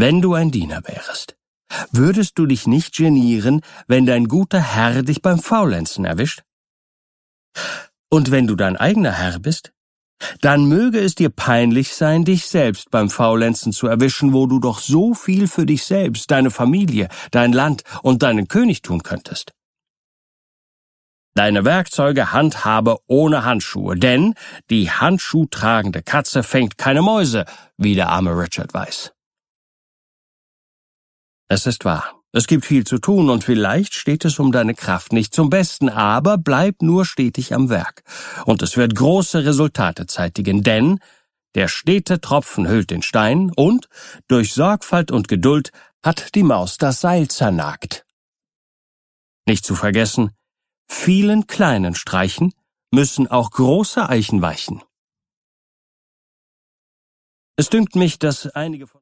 Wenn du ein Diener wärest, würdest du dich nicht genieren, wenn dein guter Herr dich beim Faulenzen erwischt? Und wenn du dein eigener Herr bist, dann möge es dir peinlich sein, dich selbst beim Faulenzen zu erwischen, wo du doch so viel für dich selbst, deine Familie, dein Land und deinen König tun könntest. Deine Werkzeuge handhabe ohne Handschuhe, denn die handschuhtragende Katze fängt keine Mäuse, wie der arme Richard weiß. Es ist wahr. Es gibt viel zu tun und vielleicht steht es um deine Kraft nicht zum Besten, aber bleib nur stetig am Werk. Und es wird große Resultate zeitigen, denn der stete Tropfen hüllt den Stein und durch Sorgfalt und Geduld hat die Maus das Seil zernagt. Nicht zu vergessen, vielen kleinen Streichen müssen auch große Eichen weichen. Es dünkt mich, dass einige von